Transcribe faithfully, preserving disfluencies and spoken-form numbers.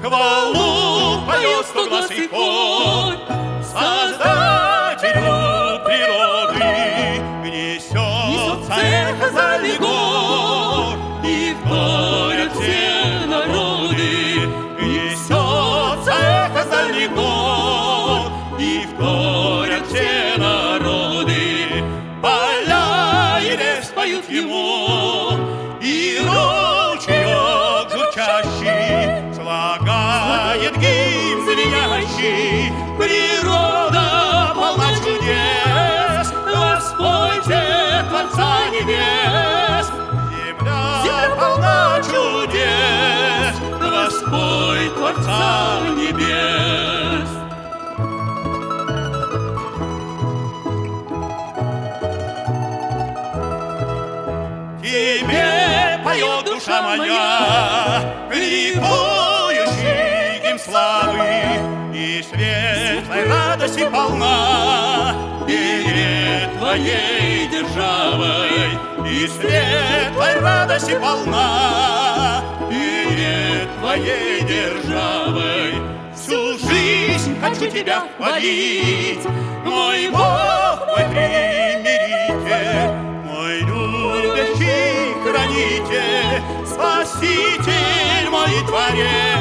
хвалу поет стогласый хор Создателю природы. Несется эхо зале гор, и вторят все народы. Несется эхо зале гор, и вторят все народы. Поля и лес поют ему, и ручеек журчащий слагает гимн звенящий. Природа полна чудес, Господь Творца небес. Земля полна чудес, Господь Творца небес. Тебе поет душа моя, ликующий гимн славы, и светлой радости полна перед Твоей державой, и светлой радости полна перед Твоей державой. Всю жизнь хочу Тебя хвалить, мой Бог, мой примиритель, мой любящий хранитель, Спаситель мой и Творец.